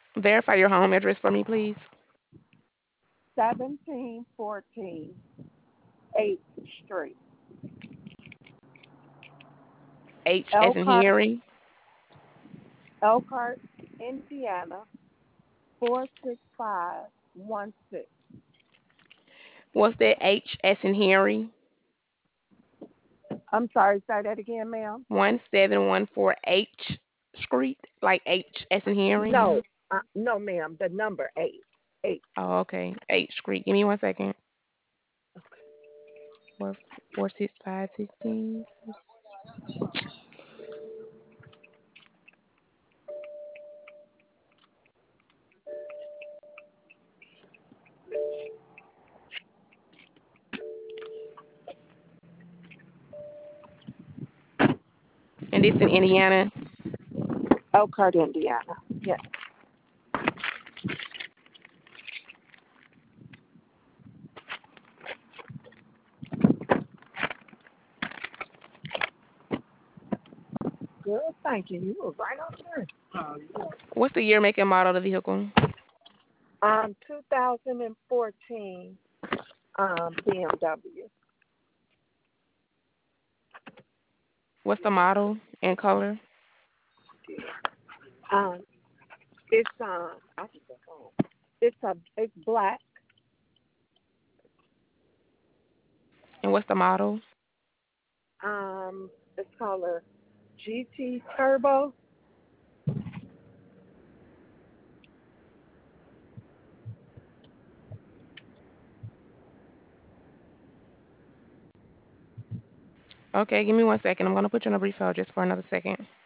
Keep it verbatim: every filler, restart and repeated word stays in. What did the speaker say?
Verify your home address for me, please. seventeen fourteen eighth Street, H as in Elkhart, Harry. Elkhart, Indiana, four six five one six. What's that H as in Harry? I'm sorry, say that again, ma'am. one seven one four H Street, like H as in Harry. No, uh, no, ma'am. The number eight. Eight. Oh, okay. H Street. Give me one second. Four four six five sixteen. And this in Indiana. Elkhart, Indiana. Yes. Good. Thank you. You were right on there. What's the year, make, and model of the vehicle? Um, two thousand fourteen um, B M W. What's the model and color? Um, it's um, I think it's on. It's a it's black. And what's the model? Um, it's called a G T Turbo. Okay, give me one second. I'm gonna put you on a brief hold just for another second.